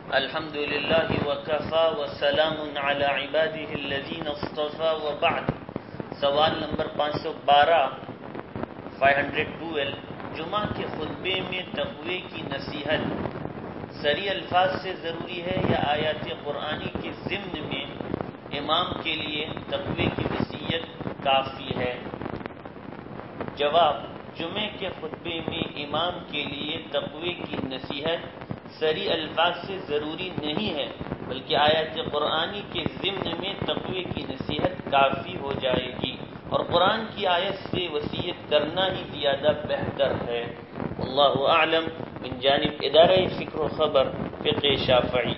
अल्हम्दुलिल्लाहि वकफ़ा वसलामुन अला इबादिहिल्लज़ीना इस्तफ़ा व बअद। सवाल नंबर 512 जुमा के खुतबे में तक़वे की नसीहत सरी अल्फाज से ज़रूरी है या आयत कुरानी के ज़िम्न में इमाम के लिए तक़वे की वसीयत काफ़ी है? जवाब, जुमे के खुतबे में इमाम के लिए तक़वे की नसीहत सरी अल्फाज से ज़रूरी नहीं है, बल्कि आयत कुरानी के ज़िम्न में तक़वे की नसीहत काफ़ी हो जाएगी और कुरान की आयत से वसीयत करना ही ज़्यादा बेहतर है। अल्लाहु आलम। मिन जानिब इदारा फ़िक्र व ख़बर फ़िक़्ह शाफ़िई।